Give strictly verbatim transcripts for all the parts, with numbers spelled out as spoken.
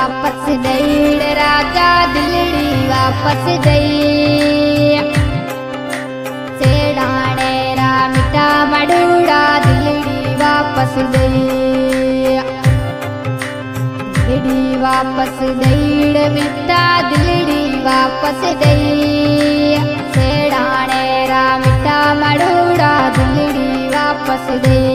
वापस दईड़ राजा दिलड़ी वापस दई सेडाने रा मिठा मड़ूड़ा दिलड़ी वापस दई दिलड़ी वापस दईड़ मिठा दिलड़ी वापस दई सेडाने रा मिठा मड़ूड़ा दिलड़ी वापस दई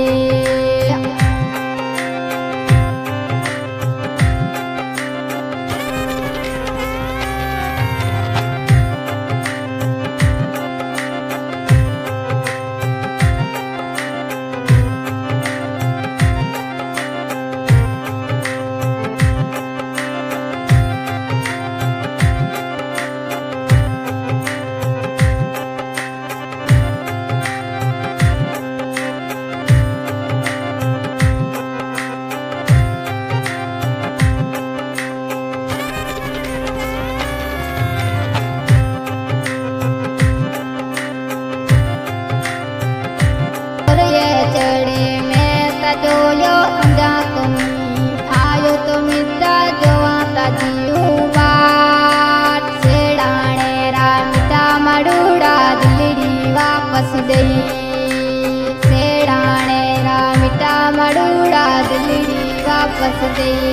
वापस दई सेडाने रा मिठा मड़ूड़ा दिलड़ी वापस दई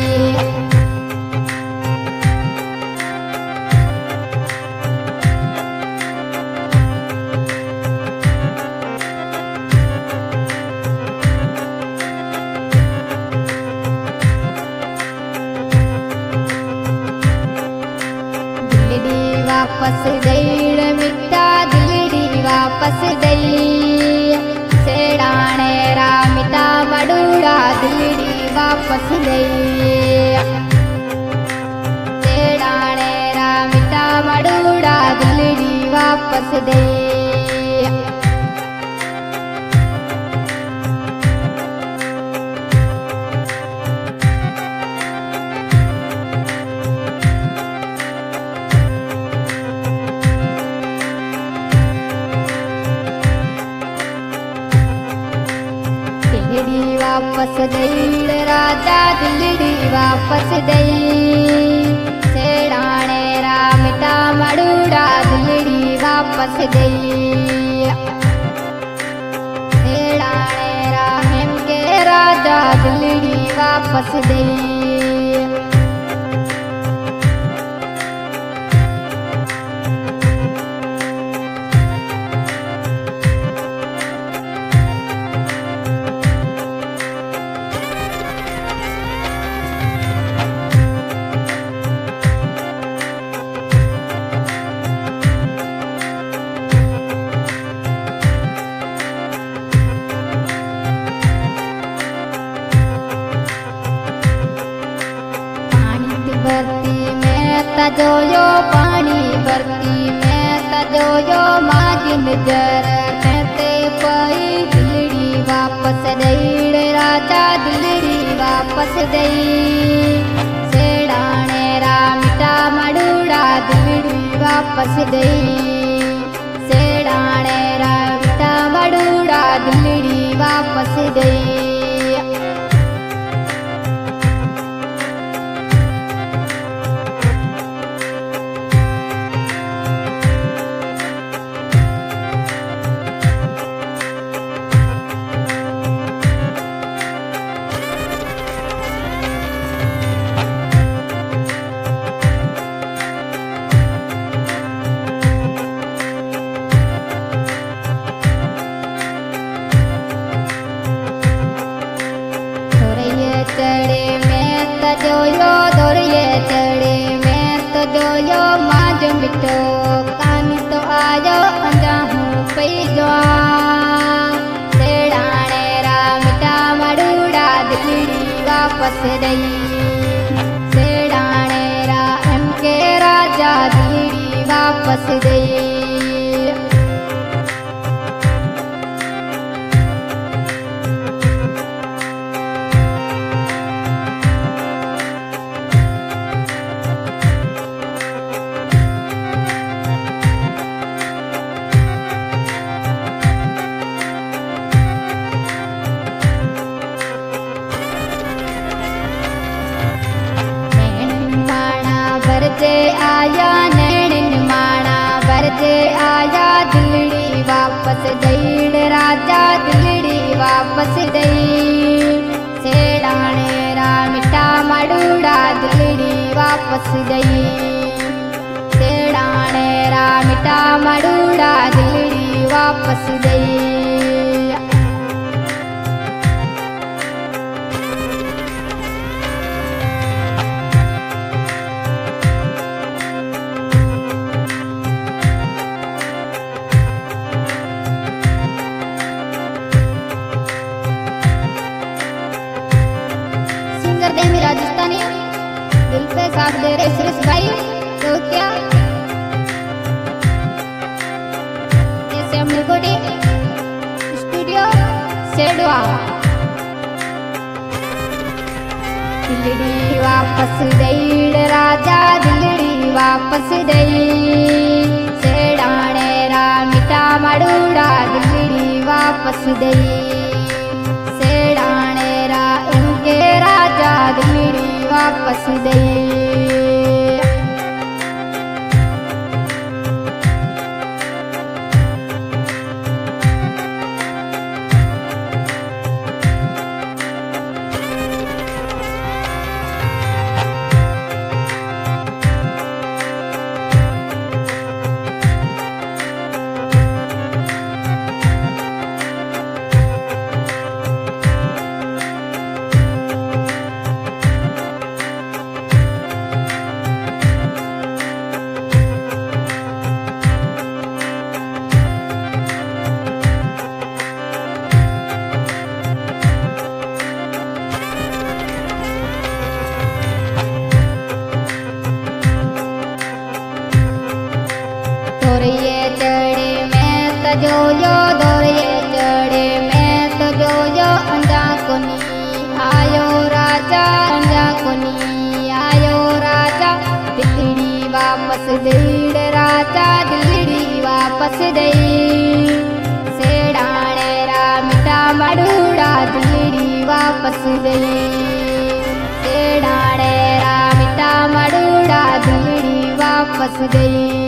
दिलड़ी वापस दईड़ मिठा दिलड़ी वापस दई सेडाने रा मिठा मड़ूड़ा दिलड़ी वापस दई सेडाने रा मिठा मड़ूड़ा दिलड़ी वापस दई दिलड़ी वापस दईड़ राजा दिलड़ी वापस दई सेडाने रा मिठा मड़ूड़ा दिलड़ी वापस दई सेडाने रा हेम के राजा दिलड़ी वापस दई भरती में तजोयो पानी भरती में तजोयो माजिन जर कहते पई दिलड़ी वापस दईड़ राजा दिलड़ी वापस दई सेडाने रा मिठा मड़ूड़ा दिलड़ी वापस दई सेडाने रा मिठा मड़ूड़ा दिलड़ी वापस दई चढ़े में तजोयो दौड़िए चढ़े में तजोयो माज मिठो कानी तो आयो अंजाहूं पई जवा सेडाने रा मिठा मड़ूड़ा दिलड़ी वापस दई सेडाने रा एम के राजा दिलड़ी वापस दई वापस दई सेड़ाने रा मिठा मड़ूड़ा दिलड़ी वापस दई सेड़ाने रा मिठा मड़ूड़ा दिलड़ी वापस दई। देमी राजस्थानी दिल पे साथ दे रहे सुरेश भाई तो क्या जैसे हम रिकॉर्डिंग स्टूडियो सेडवा। दिलड़ी वापस दई राजा दिलड़ी वापस दई सेड़ाने रा मिठा मड़ूड़ा दिलड़ी वापस दई सेड़ाने रा इनके राजा दिलड़ी वापस दई। दौड़िए चढ़े मैं तो जो यो दौड़िए चढ़े मैं तो जो यो अंजा कोनी आयो राजा अंजा कोनी आयो राजा दिलड़ी वापस दई राजा दिलड़ी वापस दई सेड़ाने रा मिठा मड़ूड़ा दिलड़ी वापस दई सेड़ाने रा मिठा मड़ूड़ा दिलड़ी वापस दई।